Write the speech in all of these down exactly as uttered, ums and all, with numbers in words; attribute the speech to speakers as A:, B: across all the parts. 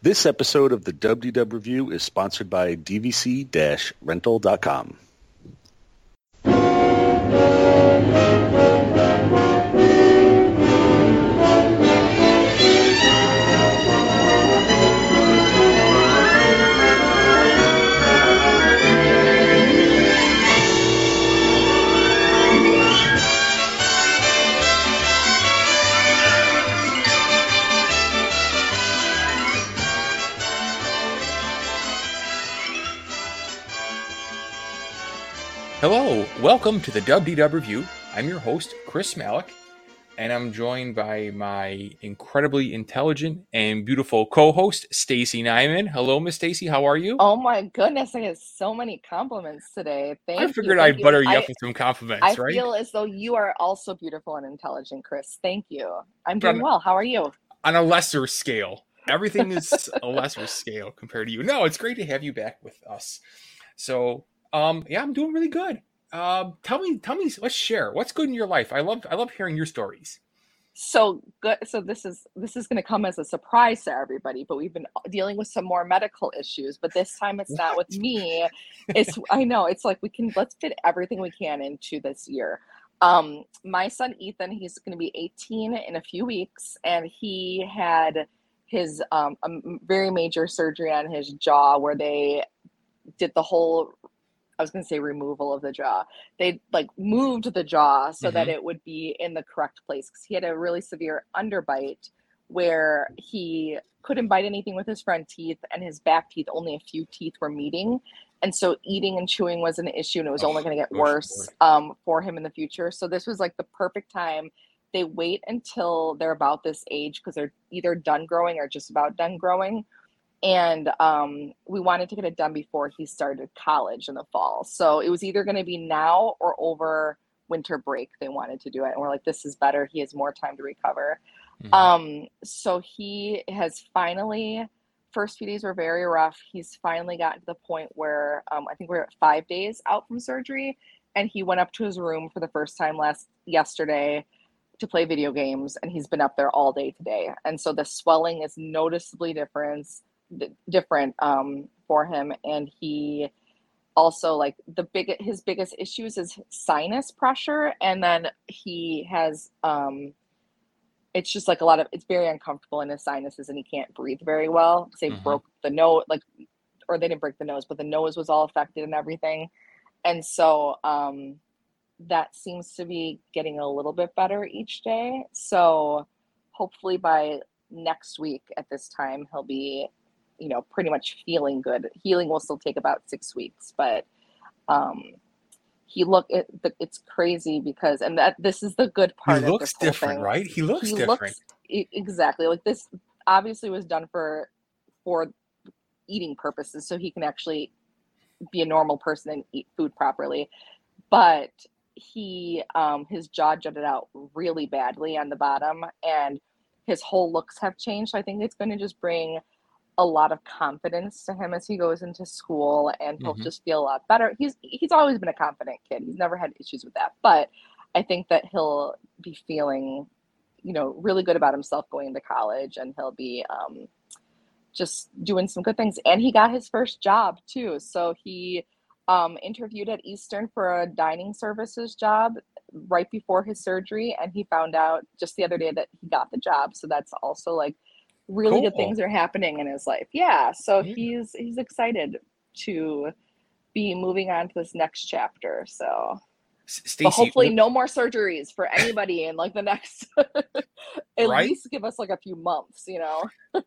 A: This episode of the W D W Review is sponsored by D V C rental dot com.
B: Hello, welcome to the W D W Review. I'm your host, Chris Malik, and I'm joined by my incredibly intelligent and beautiful co-host, Stacy Nyman. Hello, Miss Stacy. How are you?
C: Oh my goodness, I get so many compliments today. Thank you.
B: I figured
C: Thank
B: I'd
C: you.
B: butter you
C: I,
B: up with some compliments,
C: I
B: right?
C: feel as though you are also beautiful and intelligent, Chris. Thank you. I'm doing
B: on,
C: well. How are you?
B: On a lesser scale. Everything is a lesser scale compared to you. No, it's great to have you back with us. So, um, yeah, I'm doing really good. Um, tell me, tell me, let's share. What's good in your life? I love, I love hearing your stories.
C: So good. So this is this is going to come as a surprise to everybody, but we've been dealing with some more medical issues. But this time it's not with me. It's I know it's like we can let's fit everything we can into this year. Um, my son Ethan, he's going to be eighteen in a few weeks, and he had his um, a very major surgery on his jaw where they did the whole. I was going to say removal of the jaw. They like moved the jaw so mm-hmm. that it would be in the correct place because he had a really severe underbite where he couldn't bite anything with his front teeth and his back teeth, only a few teeth were meeting. And so eating and chewing was an issue and it was oh, only going to get worse um, for him in the future. So this was like the perfect time. They wait until they're about this age because they're either done growing or just about done growing. And um, we wanted to get it done before he started college in the fall. So it was either going to be now or over winter break. They wanted to do it. And we're like, this is better. He has more time to recover. Mm-hmm. Um, so he has finally, first few days were very rough. He's finally gotten to the point where um, I think we're at five days out from surgery. And he went up to his room for the first time last yesterday to play video games. And he's been up there all day today. And so the swelling is noticeably different. different um for him, and he also like the big his biggest issues is sinus pressure, and then he has um it's just like a lot of it's very uncomfortable in his sinuses and he can't breathe very well because they mm-hmm. broke the nose, like or they didn't break the nose but the nose was all affected and everything. And so um that seems to be getting a little bit better each day, so hopefully by next week at this time he'll be you know, pretty much feeling good. Healing will still take about six weeks, but um, he look it, it's crazy because, and that this is the good part.
B: He looks
C: of this
B: different,
C: thing.
B: right? He looks
C: he
B: different.
C: Looks, exactly. Like this obviously was done for, for eating purposes. So he can actually be a normal person and eat food properly. But he, um, his jaw jutted out really badly on the bottom and his whole looks have changed. So I think it's going to just bring a lot of confidence to him as he goes into school, and he'll mm-hmm. just feel a lot better. He's he's always been a confident kid. He's never had issues with that. But I think that he'll be feeling, you know, really good about himself going into college, and he'll be um, just doing some good things. And he got his first job too. So he um, interviewed at Eastern for a dining services job right before his surgery, and he found out just the other day that he got the job. So that's also like really
B: cool.
C: Good things are happening in his life. Yeah. So yeah. he's, he's excited to be moving on to this next chapter. So
B: Stacey,
C: but hopefully no more surgeries for anybody in like the next, at
B: right?
C: least give us like a few months, you know?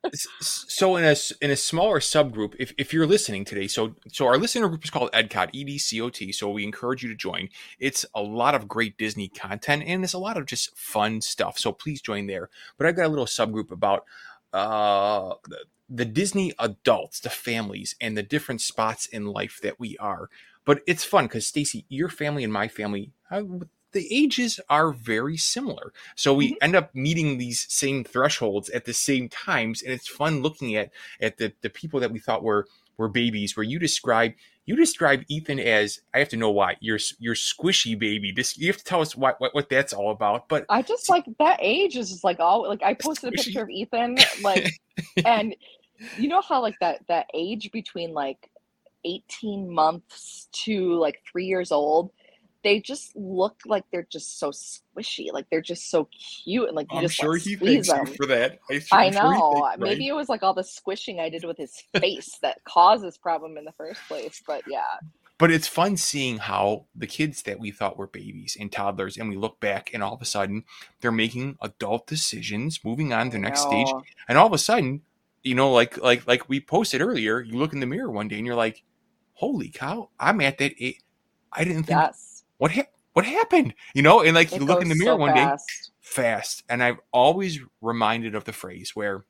B: So in a, in a smaller subgroup, if, if you're listening today, so, so our listener group is called EDCOT, E D C O T. So we encourage you to join. It's a lot of great Disney content and there's a lot of just fun stuff. So please join there. But I've got a little subgroup about, uh, the, the Disney adults, the families, and the different spots in life that we are. But it's fun because, Stacey, your family and my family, uh, the ages are very similar. So we mm-hmm. end up meeting these same thresholds at the same times. And it's fun looking at at the, the people that we thought were were babies, where you describe you describe Ethan as, I have to know why, your your squishy baby. This, you have to tell us what, what, what that's all about. But
C: I just like that age is just like all like I posted a picture of Ethan like and you know how like that that age between like eighteen months to like three years old, they just look like they're just so squishy, like they're just so cute, and like you
B: I'm
C: just want
B: sure
C: to
B: he
C: squeeze
B: thanks you
C: them.
B: for that. I su-
C: I
B: I'm sure he
C: know.
B: thanks
C: uh,
B: you, right?
C: Maybe it was like all the squishing I did with his face that caused this problem in the first place. But yeah,
B: But it's fun seeing how the kids that we thought were babies and toddlers, and we look back and all of a sudden they're making adult decisions, moving on to
C: I
B: the next stage.
C: know.
B: And all of a sudden, you know, like like like we posted earlier, you look in the mirror one day and you're like, holy cow, I'm at that age. I didn't think
C: Yes,
B: what ha- what happened? You know, and like you
C: it
B: look in
C: goes
B: the mirror
C: so
B: one day,
C: fast.
B: fast. And I've always reminded of the phrase where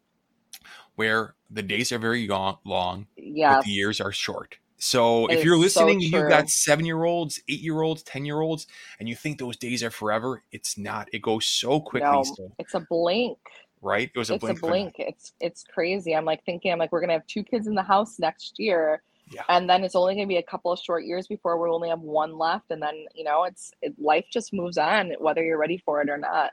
B: where the days are very long, long but the
C: Yes,
B: years are short. So
C: it
B: if
C: is
B: you're
C: so
B: listening and you've got
C: true.
B: seven year olds, eight year olds, ten year olds, and you think those days are forever, it's not. It goes so quickly.
C: No,
B: So,
C: it's a blink.
B: right? It was a
C: It's a
B: blink of an eye.
C: blink. It's it's crazy. I'm like thinking, I'm like, we're gonna have two kids in the house next year,
B: Yeah.
C: and then it's only gonna be a couple of short years before we only have one left, and then you know, it's it, life just moves on, whether you're ready for it or not.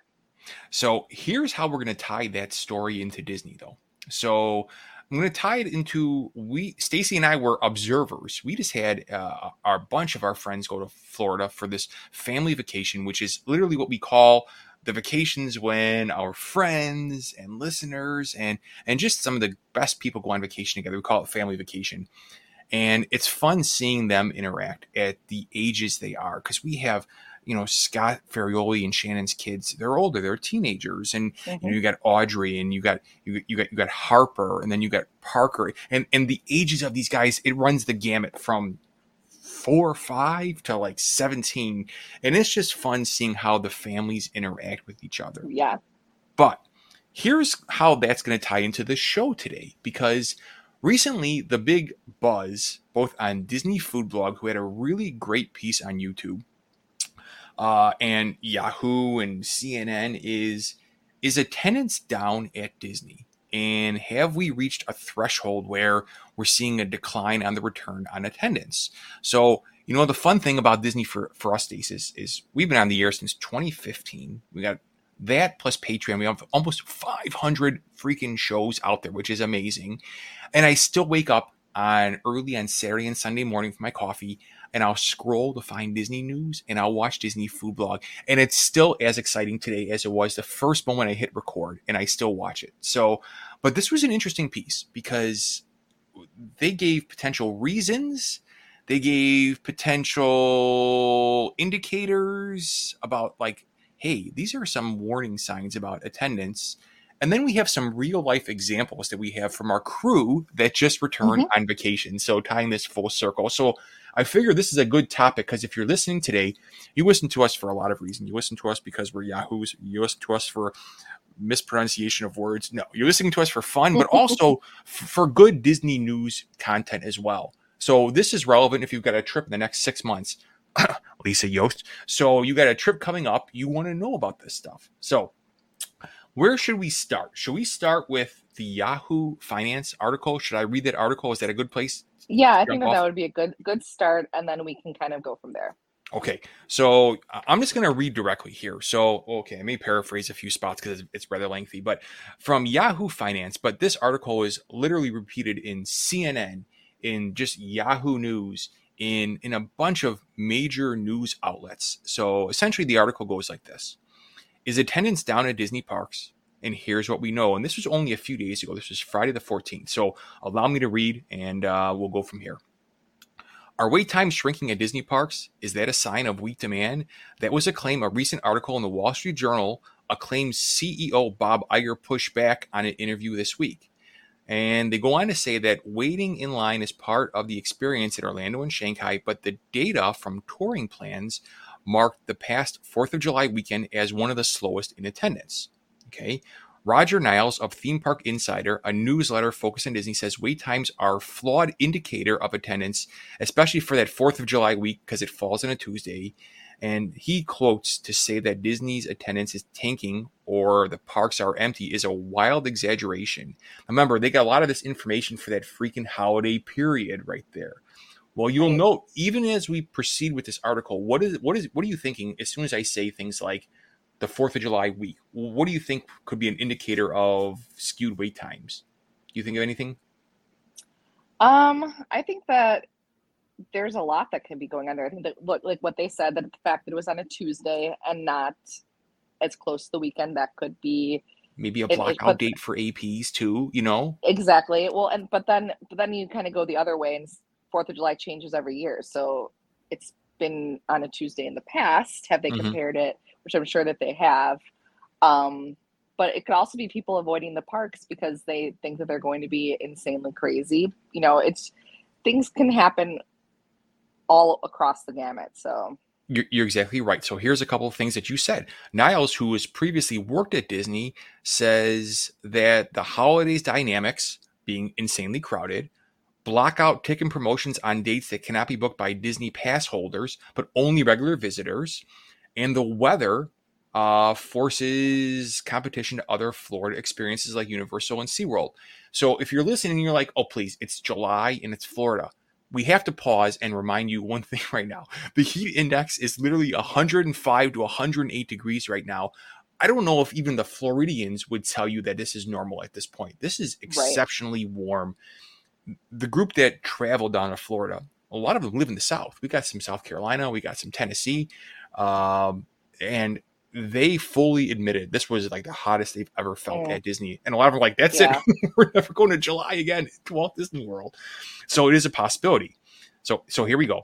B: So here's how we're going to tie that story into Disney, though. So I'm going to tie it into we. Stacy and I were observers. We just had uh, our bunch of our friends go to Florida for this family vacation, which is literally what we call the vacations when our friends and listeners and and just some of the best people go on vacation together. We call it family vacation. And it's fun seeing them interact at the ages they are because we have, you know, Scott Ferrioli and Shannon's kids. They're older; they're teenagers, and you know,
C: Hmm.
B: you got Audrey, and you got you, you got you got Harper, and then you got Parker, and and the ages of these guys, it runs the gamut from four or five to like seventeen, and it's just fun seeing how the families interact with each other.
C: Yeah.
B: But here's how that's going to tie into the show today because recently the big buzz, both on Disney Food Blog, who had a really great piece on YouTube, uh, and Yahoo and C N N, is is attendance down at Disney? And have we reached a threshold where we're seeing a decline on the return on attendance? So, you know, the fun thing about Disney for, for us, Stace, is, is we've been on the air since twenty fifteen. We got that plus Patreon. We have almost five hundred freaking shows out there, which is amazing. And I still wake up on early on Saturday and Sunday morning for my coffee, and I'll scroll to find Disney news, and I'll watch Disney Food Blog. And it's still as exciting today as it was the first moment I hit record, and I still watch it. So, but this was an interesting piece because they gave potential reasons. They gave potential indicators about like, hey, these are some warning signs about attendance. And then we have some real life examples that we have from our crew that just returned
C: Hmm.
B: on vacation. So tying this full circle. So I figure this is a good topic because if you're listening today, you listen to us for a lot of reasons. You listen to us because we're Yahoos. You listen to us for mispronunciation of words. No, you're listening to us for fun, but also f- for good Disney news content as well. So this is relevant if you've got a trip in the next six months. Lisa Yost. So you got a trip coming up. You want to know about this stuff. So where should we start? Should we start with the Yahoo Finance article? Should I read that article? Is that a good place
C: Yeah,
B: to
C: I think
B: jump
C: that that
B: off?
C: would be a good good start, and then we can kind of go from there.
B: Okay, so I- I'm just going to read directly here. So, okay, I may paraphrase a few spots because it's rather lengthy, but from Yahoo Finance. But this article is literally repeated in C N N, in just Yahoo News, in in a bunch of major news outlets. So essentially, the article goes like this: Is attendance down at Disney parks? And here's what we know. And this was only a few days ago. This was Friday the fourteenth. So allow me to read, and uh, we'll go from here. Are wait times shrinking at Disney parks? Is that a sign of weak demand? That was a claim a recent article in the Wall Street Journal acclaimed C E O Bob Iger pushed back on an interview this week. And they go on to say that waiting in line is part of the experience at Orlando and Shanghai, but the data from touring plans marked the past fourth of July weekend as one of the slowest in attendance. Okay. Roger Niles of Theme Park Insider, a newsletter focused on Disney, says wait times are a flawed indicator of attendance, especially for that fourth of July week because it falls on a Tuesday. And he quotes to say that Disney's attendance is tanking or the parks are empty is a wild exaggeration. Remember, they got a lot of this information for that freaking holiday period right there. Well, you'll
C: Right.
B: note, even as we proceed with this article, what is what is what are you thinking as soon as I say things like the fourth of July week? What do you think could be an indicator of skewed wait times? you think of anything?
C: Um, I think that there's a lot that can be going on there. I think that look like what they said, that the fact that it was on a Tuesday and not as close to the weekend, that could be
B: Maybe a
C: it, it
B: blackout
C: but
B: date for A Ps too, you know?
C: exactly. Well, and but then but then you kind of go the other way, and Fourth of July changes every year. So it's been on a Tuesday in the past. Have they
B: hmm
C: compared it? Which I'm sure that they have. Um, but it could also be people avoiding the parks because they think that they're going to be insanely crazy. You know, it's things can happen all across the gamut. So
B: You're, you're exactly right. So here's a couple of things that you said. Niles, who has previously worked at Disney, says that the holidays dynamics being insanely crowded, blackout ticket promotions on dates that cannot be booked by Disney pass holders, but only regular visitors, and the weather uh, forces competition to other Florida experiences like Universal and SeaWorld. So if you're listening and you're like, oh, please, it's July and it's Florida, we have to pause and remind you one thing right now. The heat index is literally one hundred five to one hundred eight degrees right now. I don't know if even the Floridians would tell you that this is normal at this point. This is
C: right.
B: exceptionally warm. The group that traveled down to Florida, a lot of them live in the South. We got some South Carolina, we got some Tennessee, um, and they fully admitted this was like the hottest they've ever felt
C: Mm,
B: at Disney. And a lot of them were like, that's
C: yeah.
B: it. We're never going to July again to Walt Disney World. So it is a possibility. So, so here we go.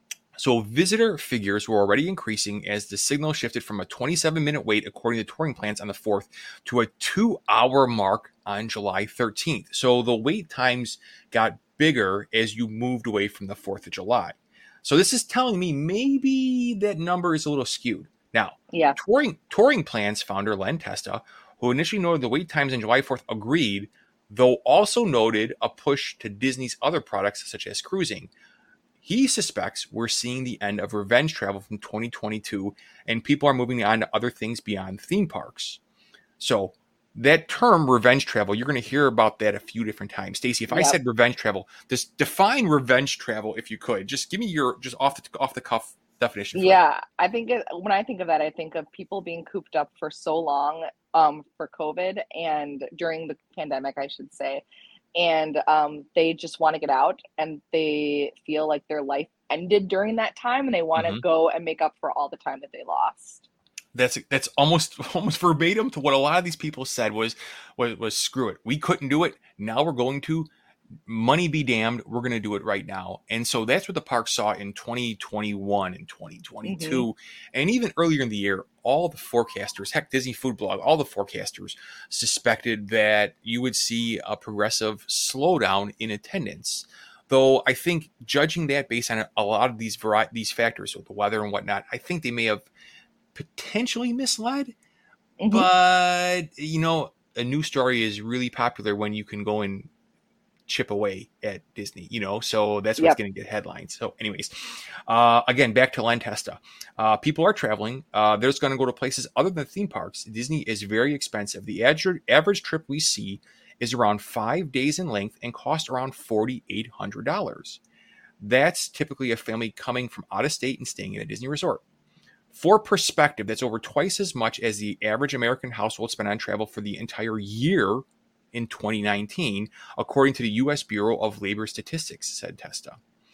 B: So visitor figures were already increasing as the signal shifted from a twenty-seven minute wait, according to touring plans on the fourth, to a two hour mark on July thirteenth. So the wait times got bigger as you moved away from the fourth of July. So this is telling me maybe that number is a little skewed. Now,
C: Yeah.
B: touring, touring plans founder Len Testa, who initially noted the wait times on July fourth, agreed, though also noted a push to Disney's other products such as cruising. He suspects we're seeing the end of revenge travel from twenty twenty-two, and people are moving on to other things beyond theme parks. So that term revenge travel, you're going to hear about that a few different times. Stacey, if I
C: Yep.
B: said revenge travel, just define revenge travel if you could. Just give me your just off the off the cuff definition for that.
C: Yeah, I think it, when I think of that, I think of people being cooped up for so long um, for COVID and during the pandemic, I should say, and um, they just want to get out, and they feel like their life ended during that time, and they want to
B: Mhm.
C: go and make up for all the time that they lost.
B: That's that's almost almost verbatim to what a lot of these people said was was was screw it. We couldn't do it. Now we're going to. Money be damned, we're going to do it right now. And so that's what the park saw in twenty twenty-one and twenty twenty-two.
C: Mm-hmm.
B: And even earlier in the year, all the forecasters, heck, Disney Food Blog, all the forecasters suspected that you would see a progressive slowdown in attendance. Though I think judging that based on a lot of these vari- these factors, so the weather and whatnot, I think they may have potentially misled.
C: Mm-hmm.
B: But, you know, a news story is really popular when you can go and chip away at Disney, you know, so that's what's
C: Yep.
B: going to get headlines. So anyways, uh, again, back to Len Testa. Uh, people are traveling. Uh, they're going to go to places other than theme parks. Disney is very expensive. The average, average trip we see is around five days in length and costs around four thousand eight hundred dollars. That's typically a family coming from out of state and staying in a Disney resort. For perspective, that's over twice as much as the average American household spent on travel for the entire year in twenty nineteen, according to the U S Bureau of Labor Statistics, said Testa.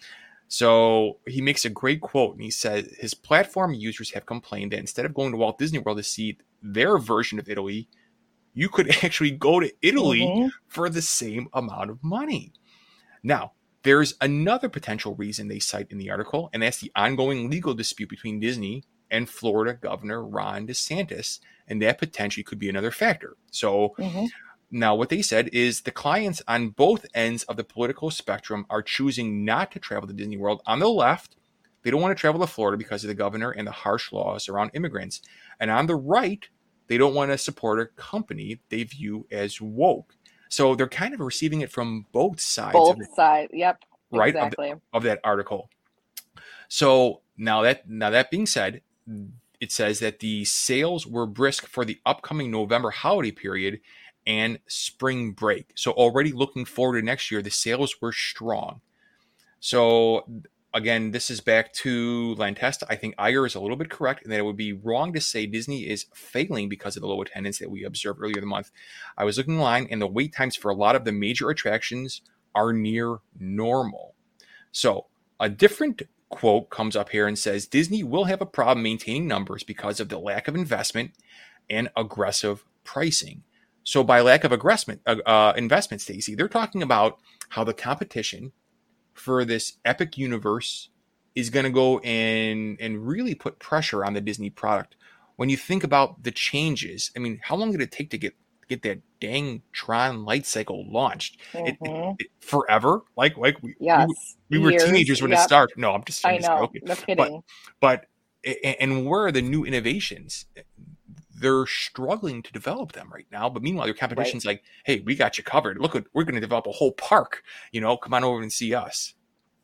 B: So he makes a great quote, and he said his platform users have complained that instead of going to Walt Disney World to see their version of Italy, you could actually go to Italy
C: Mm-hmm.
B: for the same amount of money. Now, there's another potential reason they cite in the article, and that's the ongoing legal dispute between Disney and Florida Governor Ron DeSantis, and that potentially could be another factor. So
C: Mm-hmm.
B: now what they said is the clients on both ends of the political spectrum are choosing not to travel to Disney World. On the left, they don't want to travel to Florida because of the governor and the harsh laws around immigrants. And on the right, they don't want to support a company they view as woke. So they're kind of receiving it from both sides.
C: Both
B: of it,
C: sides. Yep.
B: right,
C: Exactly.
B: of, the, of that article. So now that now that being said, it says that the sales were brisk for the upcoming November holiday period and spring break. So already looking forward to next year, the sales were strong. So again, this is back to Lantesta. I think Iyer is a little bit correct in that it would be wrong to say Disney is failing because of the low attendance that we observed earlier in the month. I was looking online, and the wait times for a lot of the major attractions are near normal. So a different quote comes up here and says, Disney will have a problem maintaining numbers because of the lack of investment and aggressive pricing. So by lack of aggressment, uh, uh, investment, Stacy, they're talking about how the competition for this epic universe is going to go and and really put pressure on the Disney product. When you think about the changes, I mean, how long did it take to get get that dang Tron light cycle launched? Mm-hmm. It, it, it, forever? Like like we
C: yes.
B: we, we were Years, teenagers when yep. it started. No, I'm just, I'm
C: I
B: just
C: know.
B: joking.
C: No kidding.
B: But, but and where are the new innovations? They're struggling to develop them right now. But meanwhile, your competition's right. like, hey, we got you covered. Look, we're going to develop a whole park. You know, come on over and see us.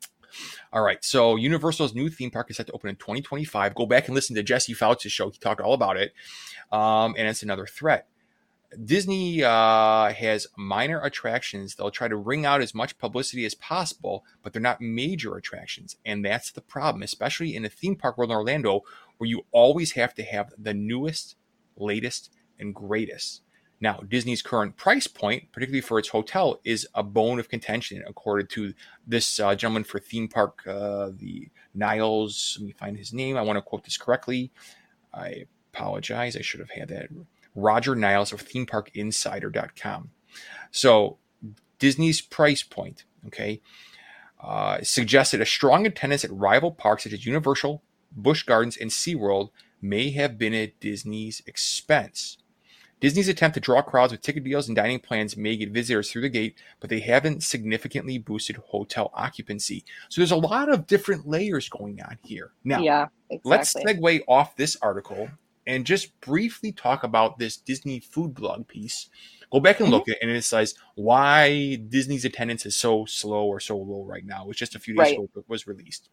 B: All right. So Universal's new theme park is set to open in twenty twenty-five. Go back and listen to Jesse Fouts' show. He talked all about it. Um, and it's another threat. Disney uh, has minor attractions. They'll try to wring out as much publicity as possible, but they're not major attractions. And that's the problem, especially in a theme park world in Orlando, where you always have to have the newest, latest, and greatest. Now, Disney's current price point, particularly for its hotel, is a bone of contention, according to this uh, gentleman for theme park, uh, the Niles. Let me find his name. I want to quote this correctly. I apologize. I should have had that. Roger Niles of theme park insider dot com. So, Disney's price point, okay, uh, suggested a strong attendance at rival parks such as Universal, Busch Gardens, and SeaWorld may have been at Disney's expense. Disney's attempt to draw crowds with ticket deals and dining plans may get visitors through the gate, but they haven't significantly boosted hotel occupancy. So there's a lot of different layers going on here. Now,
C: yeah, exactly.
B: Let's segue off this article and just briefly talk about this Disney food blog piece. Go back and look mm-hmm. at it, and it says why Disney's attendance is so slow or so low right now. It's just a few days
C: right.
B: ago it was released.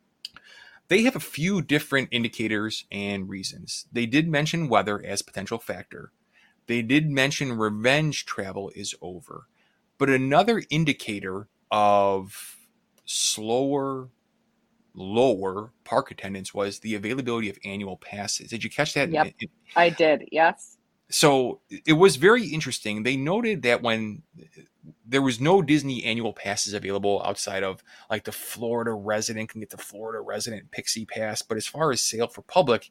B: They have a few different indicators and reasons. They did mention weather as potential factor. They did mention revenge travel is over. But another indicator of slower, lower park attendance was the availability of annual passes. Did you catch that?
C: Yep,
B: it,
C: I did, yes.
B: So it was very interesting. They noted that when there was no Disney annual passes available outside of like the Florida resident can get the Florida resident Pixie Pass. But as far as sale for public,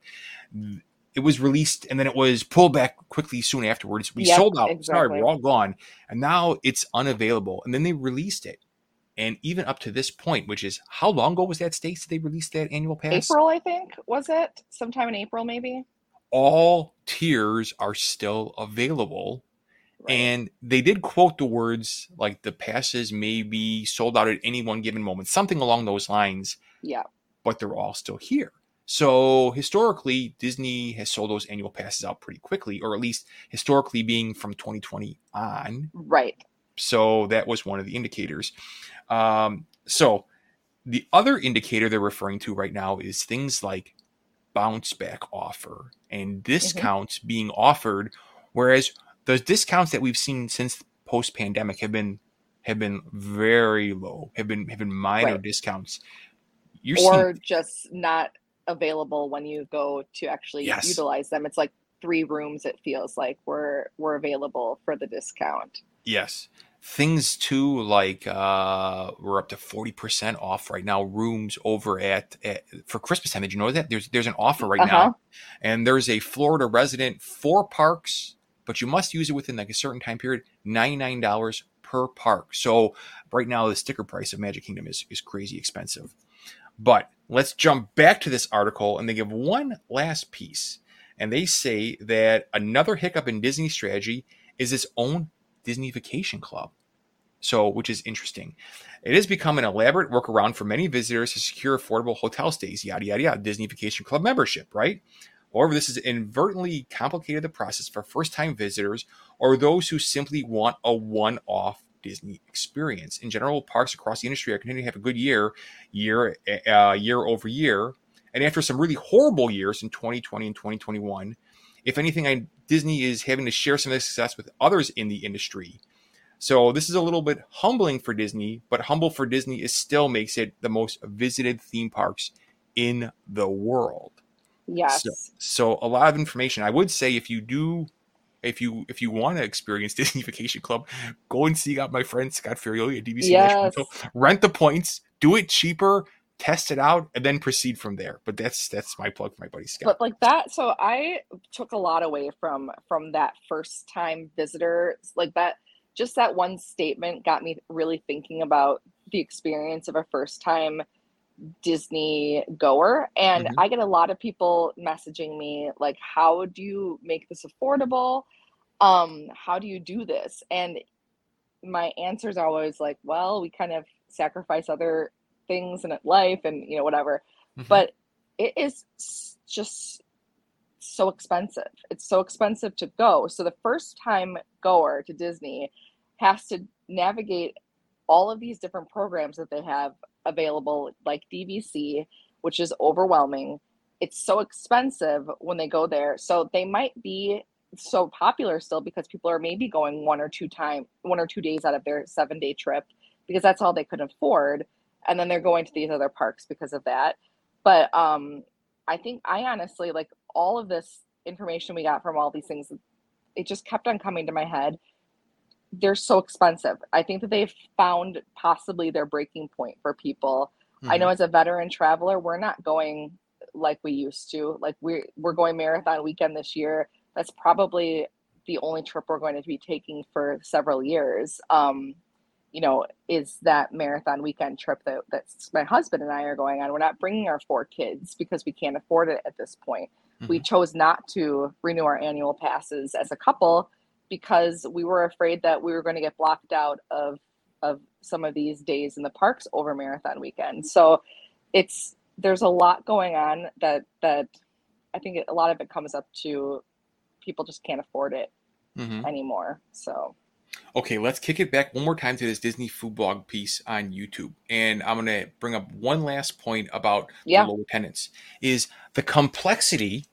B: it was released and then it was pulled back quickly soon afterwards. We yep, sold out. Exactly. Sorry, we're all gone. And now it's unavailable. And then they released it. And even up to this point, which is how long ago was that, Stacey, they released that annual pass?
C: April, I think, was it? Sometime in April, maybe?
B: All tiers are still available. Right. And they did quote the words like the passes may be sold out at any one given moment, something along those lines.
C: Yeah.
B: But they're all still here. So historically, Disney has sold those annual passes out pretty quickly, or at least historically being from twenty twenty on.
C: Right.
B: So that was one of the indicators. Um, so the other indicator they're referring to right now is things like bounce back offer and discounts mm-hmm. being offered, whereas the discounts that we've seen since post pandemic have been have been very low, have been have been minor right. discounts.
C: You're or seeing... just not available when you go to actually yes. utilize them. It's like three rooms, it feels like, were were available for the discount.
B: Yes. Things too, like uh, we're up to forty percent off right now. Rooms over at, at for Christmas time. Did you know that there's there's an offer right uh-huh. now, and there's a Florida resident for parks, but you must use it within like a certain time period. ninety-nine dollars per park. So right now the sticker price of Magic Kingdom is is crazy expensive. But let's jump back to this article, and they give one last piece, and they say that another hiccup in Disney's strategy is its own Disney Vacation Club. So, which is interesting. It has become an elaborate workaround for many visitors to secure affordable hotel stays, yada, yada, yada, Disney Vacation Club membership, right? However, this has inadvertently complicated the process for first-time visitors or those who simply want a one-off Disney experience. In general, parks across the industry are continuing to have a good year, year, uh, year over year. And after some really horrible years in twenty twenty and twenty twenty-one, if anything, I, Disney is having to share some of the success with others in the industry. So this is a little bit humbling for Disney, but humble for Disney is still makes it the most visited theme parks in the world.
C: Yes.
B: So, so a lot of information. I would say if you do, if you if you want to experience Disney Vacation Club, go and seek out my friend Scott Ferioli at D V C
C: Yes.
B: Rental. Rent the points, do it cheaper, test it out, and then proceed from there. But that's that's my plug for my buddy Scott.
C: But like that, so I took a lot away from from that first time visitor, like that. Just that one statement got me really thinking about the experience of a first time Disney goer. And
B: Mm-hmm.
C: I get a lot of people messaging me like, how do you make this affordable? Um, how do you do this? And my answers are always like, well, we kind of sacrifice other things in life and, you know, whatever.
B: Mm-hmm.
C: But it is just so expensive. It's so expensive to go. So the first time goer to Disney has to navigate all of these different programs that they have available, like D V C, which is overwhelming. It's so expensive when they go there. So they might be so popular still because people are maybe going one or two time, one or two days out of their seven day trip because that's all they could afford. And then they're going to these other parks because of that. But um, I think I honestly, like all of this information we got from all these things, it just kept on coming to my head. They're so expensive. I think that they've found possibly their breaking point for people. Mm-hmm. I know as a veteran traveler, we're not going like we used to. Like we're, we're going marathon weekend this year. That's probably the only trip we're going to be taking for several years. Um, you know, is that marathon weekend trip that that's my husband and I are going on. We're not bringing our four kids because we can't afford it at this point. Mm-hmm. We chose not to renew our annual passes as a couple because we were afraid that we were going to get blocked out of of some of these days in the parks over marathon weekend. So it's there's a lot going on that that I think a lot of it comes up to people just can't afford it mm-hmm. anymore. So
B: okay, let's kick it back one more time to this Disney food blog piece on YouTube. And I'm going to bring up one last point about yeah. the low attendance is the complexity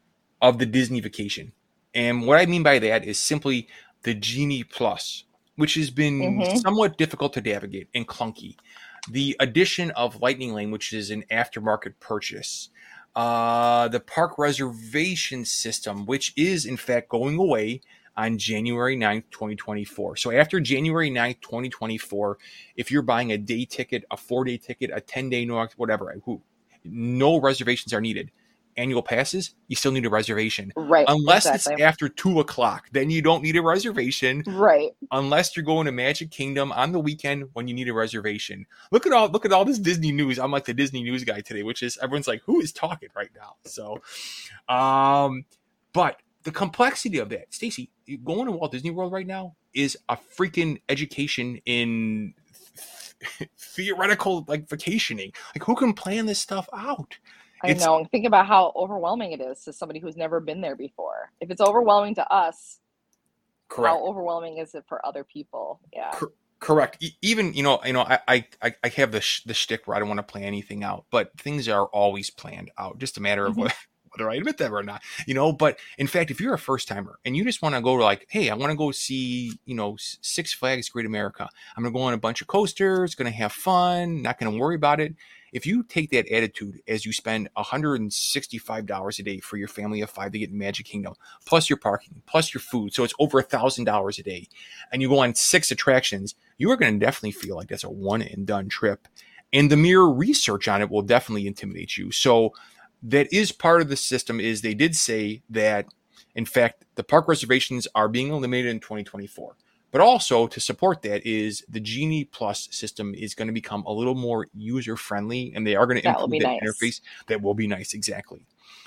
B: of the Disney vacation. And what I mean by that is simply the Genie Plus, which has been mm-hmm. somewhat difficult to navigate and clunky. The addition of Lightning Lane, which is an aftermarket purchase. Uh, the park reservation system, which is in fact going away on January ninth, twenty twenty-four. So after January ninth, twenty twenty-four, if you're buying a day ticket, a four-day ticket, a ten-day, whatever, no reservations are needed. Annual passes, you still need a reservation.
C: Right.
B: Unless
C: exactly.
B: it's after two o'clock, then you don't need a reservation.
C: Right.
B: Unless you're going to Magic Kingdom on the weekend when you need a reservation. Look at all look at all this Disney news. I'm like the Disney news guy today, which is everyone's like, who is talking right now? So um, but the complexity of that, Stacy, going to Walt Disney World right now is a freaking education in th- theoretical like vacationing. Like who can plan this stuff out?
C: I it's, know. Think about how overwhelming it is to somebody who's never been there before. If it's overwhelming to us, correct. How overwhelming is it for other people? Yeah.
B: Cor- correct. E- even, you know, you know, I, I, I have the sh- the shtick where I don't want to plan anything out, but things are always planned out. Just a matter of mm-hmm. what, whether I admit them or not, you know. But in fact, if you're a first timer and you just want to go to like, hey, I want to go see, you know, Six Flags Great America. I'm going to go on a bunch of coasters, going to have fun, not going to worry about it. If you take that attitude as you spend one hundred sixty-five dollars a day for your family of five to get in Magic Kingdom, plus your parking, plus your food, so it's over one thousand dollars a day, and you go on six attractions, you are going to definitely feel like that's a one-and-done trip. And the mere research on it will definitely intimidate you. So that is part of the system is they did say that, in fact, the park reservations are being eliminated in twenty twenty-four. But also to support that is the Genie Plus system is going to become a little more user friendly, and they are going to improve that nice. interface. That will be nice, exactly.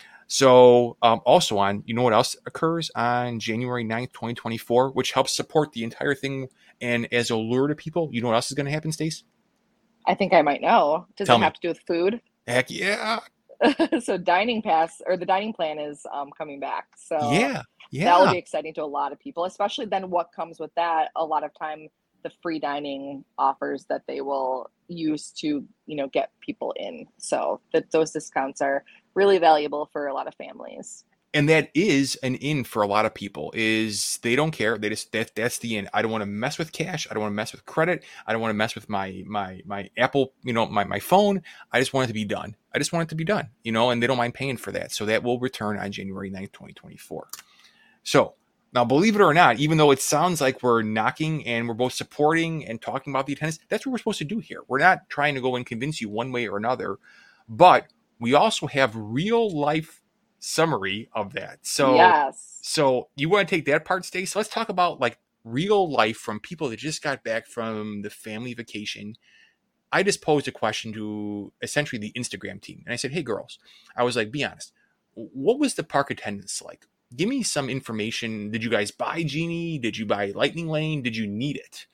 B: So um, also on, you know what else occurs on January ninth, twenty twenty-four, which helps support the entire thing and as a lure to people. You know what else is going to happen, Stace?
C: I think I might know. Does Tell it have me. to do with food?
B: Heck yeah.
C: So dining pass or the dining plan is um, coming back. So
B: yeah. Yeah.
C: That will be exciting to a lot of people, especially then what comes with that. A lot of time, the free dining offers that they will use to, you know, get people in. So that those discounts are really valuable for a lot of families.
B: and that is an in for a lot of people. Is they don't care. They just that that's the in. I don't want to mess with cash. I don't want to mess with credit. I don't want to mess with my my my Apple, you know, my my phone. I just want it to be done. I just want it to be done, you know, and they don't mind paying for that. So that will return on January ninth, twenty twenty-four. So now, believe it or not, even though it sounds like we're knocking and we're both supporting and talking about the attendance, that's what we're supposed to do here. We're not trying to go and convince you one way or another, but we also have real life summary of that. So,
C: yes.
B: So you want to take that part, Stacey? So let's talk about like real life from people that just got back from the family vacation. I just posed a question to essentially the Instagram team, and I said, "Hey, girls," I was like, "Be honest. What was the park attendance like? Give me some information. Did you guys buy Genie? Did you buy Lightning Lane? Did you need it?"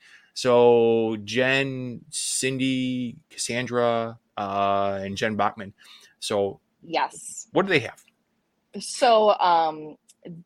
B: So Jen, Cindy, Cassandra, uh, and Jen Bachman. So
C: yes,
B: what do they have?
C: So um,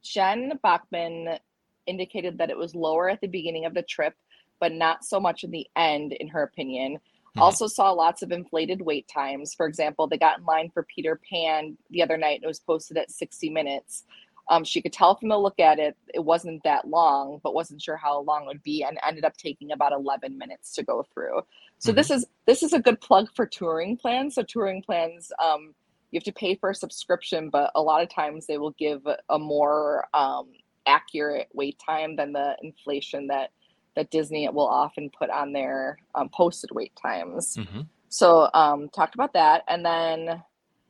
C: Jen Bachman indicated that it was lower at the beginning of the trip, but not so much in the end, in her opinion. Mm-hmm. Also saw lots of inflated wait times. For example, they got in line for Peter Pan the other night and it was posted at sixty minutes. Um, she could tell from the look at it, it wasn't that long, but wasn't sure how long it would be, and ended up taking about eleven minutes to go through. So mm-hmm. this is this is a good plug for touring plans. So touring plans, um, you have to pay for a subscription, but a lot of times they will give a more um, accurate wait time than the inflation that that Disney will often put on their um, posted wait times. Mm-hmm. So um, talked about that, and then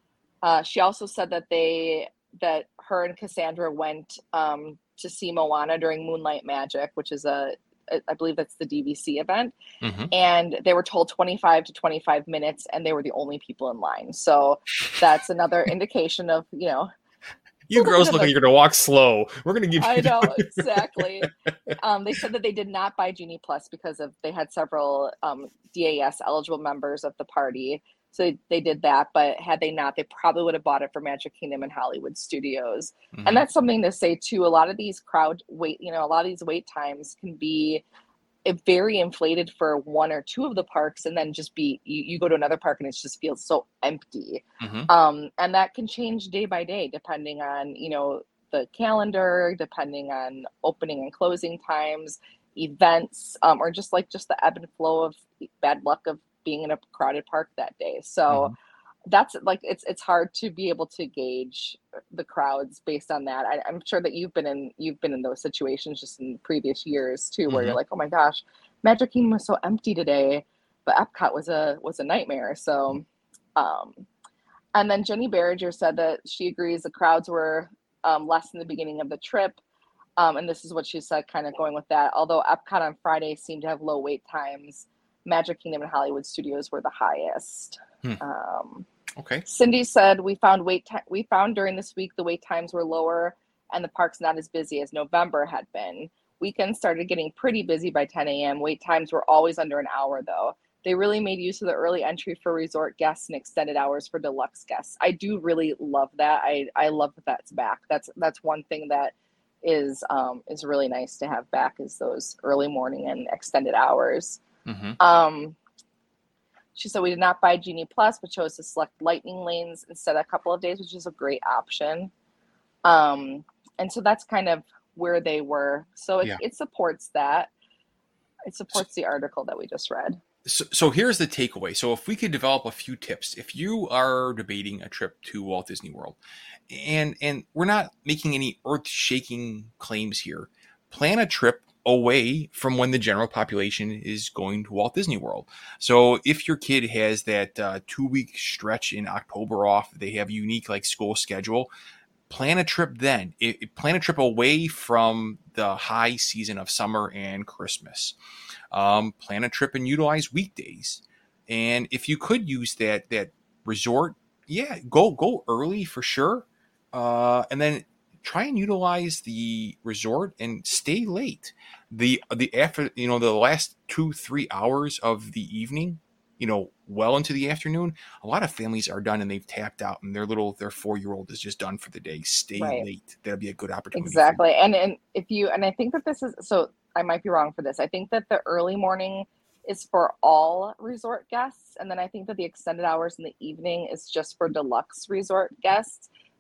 C: uh, she also said that they. that her and Cassandra went um, to see Moana during Moonlight Magic, which is a, I believe that's the D V C event. Mm-hmm. And they were told twenty-five to twenty-five minutes and they were the only people in line. So that's another indication of, you know,
B: you girls look like you're going to walk slow. We're going to give you.
C: I know, exactly. um, they said that they did not buy Genie Plus because of, they had several um, D A S eligible members of the party. So they, they did that, but had they not, they probably would have bought it for Magic Kingdom and Hollywood Studios. Mm-hmm. And that's something to say too. A lot of these crowd wait, you know, a lot of these wait times can be very inflated for one or two of the parks, and then just be, you, you go to another park and it just feels so empty. Mm-hmm. Um, and that can change day by day, depending on, you know, the calendar, depending on opening and closing times, events, um, or just like just the ebb and flow of bad luck of being in a crowded park that day. So mm-hmm. that's like, it's, it's hard to be able to gauge the crowds based on that. I, I'm sure that you've been in, you've been in those situations just in previous years too, where mm-hmm. you're like, oh my gosh, Magic Kingdom was so empty today, but Epcot was a, was a nightmare. So, um, and then Jenny Berger said that she agrees the crowds were um, less in the beginning of the trip. Um, and this is what she said, kind of going with that. Although Epcot on Friday seemed to have low wait times, Magic Kingdom and Hollywood Studios were the highest. Hmm. Um,
B: okay.
C: Cindy said, we found wait ti- we found during this week the wait times were lower and the park's not as busy as November had been. Weekends started getting pretty busy by ten a.m. Wait times were always under an hour, though. They really made use of the early entry for resort guests and extended hours for deluxe guests. I do really love that. I, I love that that's back. That's that's one thing that is um, is really nice to have back, is those early morning and extended hours. Mm-hmm. Um, she said, we did not buy Genie Plus, but chose to select Lightning Lanes instead of a couple of days, which is a great option. Um, and so that's kind of where they were. So it, yeah. it supports that. It supports the article that we just read.
B: So, so here's the takeaway. So if we could develop a few tips, if you are debating a trip to Walt Disney World, and and we're not making any earth-shaking claims here, plan a trip away from when the general population is going to Walt Disney World. So if your kid has that uh, two-week stretch in October off, they have a unique like school schedule, plan a trip then. It, it, plan a trip away from the high season of summer and Christmas. Um, plan a trip and utilize weekdays. And if you could use that that resort, yeah, go go early for sure. Uh, and then try and utilize the resort and stay late. The the after you know the last two three hours of the evening, you know, well into the afternoon, a lot of families are done and they've tapped out, and their little their four year old is just done for the day. Stay right. late. That'll be a good opportunity.
C: Exactly. And and if you and I think that this is so. I might be wrong for this. I think that the early morning is for all resort guests. And then I think that the extended hours in the evening is just for deluxe resort guests.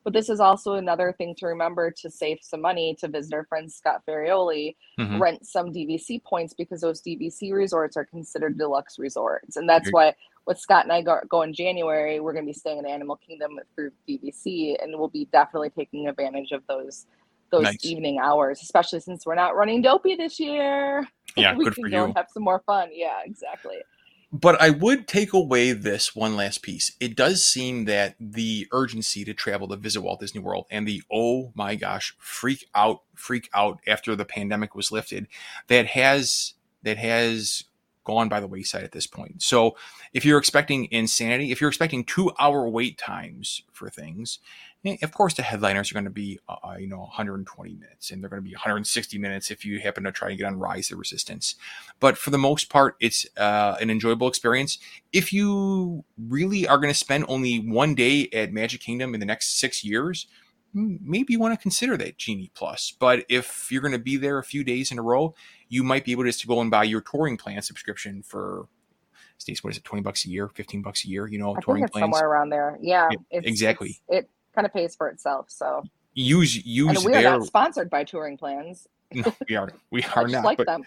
C: But this is also another thing to remember to save some money, to visit our friend Scott Ferrioli,
B: Mhm.
C: rent some D V C points, because those D V C resorts are considered deluxe resorts. And that's why with Scott and I go, go in January, we're going to be staying in Animal Kingdom through D V C, and we'll be definitely taking advantage of those those
B: Nice.
C: evening hours, especially since we're not running Dopey this year.
B: Yeah,
C: we
B: good
C: can
B: for
C: go
B: you.
C: and have some more fun. Yeah, exactly.
B: But I would take away this one last piece. It does seem that the urgency to travel to visit Walt Disney World and the, oh my gosh, freak out, freak out after the pandemic was lifted, that has, that has gone by the wayside at this point. So if you're expecting insanity, if you're expecting two hour wait times for things, of course the headliners are going to be, uh, you know, one hundred twenty minutes, and they're going to be one hundred sixty minutes if you happen to try to get on Rise of Resistance. But for the most part, it's uh, an enjoyable experience. If you really are going to spend only one day at Magic Kingdom in the next six years, maybe you want to consider that Genie Plus. But if you're going to be there a few days in a row, you might be able just to go and buy your touring plan subscription for, Stace, what is it, twenty bucks a year, fifteen bucks a year, you know,
C: I
B: touring
C: think it's
B: plans.
C: somewhere around there. Yeah,
B: Yeah,
C: it's,
B: exactly.
C: It's, it kind of pays for itself. So
B: use use
C: and we
B: their.
C: are not sponsored by touring plans.
B: No, we are we
C: I
B: are
C: just
B: not.
C: like
B: But
C: them.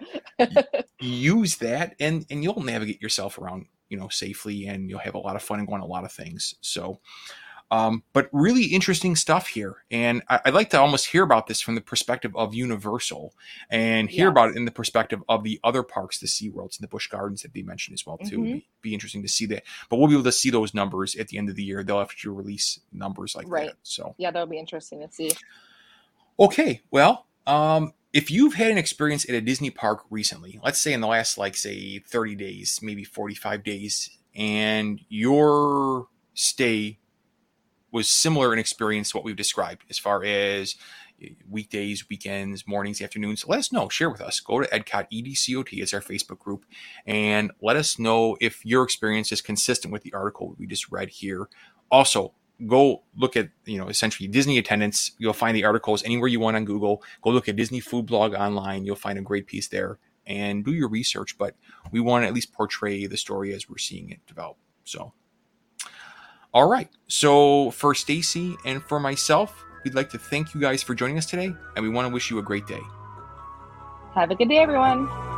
B: use that, and and you'll navigate yourself around, you know, safely, and you'll have a lot of fun and go on a lot of things. So. Um, but really interesting stuff here. And I, I'd like to almost hear about this from the perspective of Universal, and hear
C: Yes.
B: about it in the perspective of the other parks, the SeaWorlds and the Busch Gardens that they mentioned as well, too.
C: Mhm.
B: Be, be interesting to see that. But we'll be able to see those numbers at the end of the year. They'll have to release numbers like
C: Right.
B: that. So,
C: Yeah, that'll be interesting to see.
B: okay. Well, um, if you've had an experience at a Disney park recently, let's say in the last, like, say, thirty days, maybe forty-five days, and your stay was similar in experience to what we've described as far as weekdays, weekends, mornings, afternoons, let us know. Share with us. Go to EDCOT, E D C O T, it's our Facebook group, and let us know if your experience is consistent with the article we just read here. Also, go look at, you know, essentially Disney attendance. You'll find the articles anywhere you want on Google. Go look at Disney Food Blog online. You'll find a great piece there, and do your research. But we want to at least portray the story as we're seeing it develop. So, all right. So for Stacy and for myself, we'd like to thank you guys for joining us today, and we want to wish you a great day.
C: Have a good day, everyone.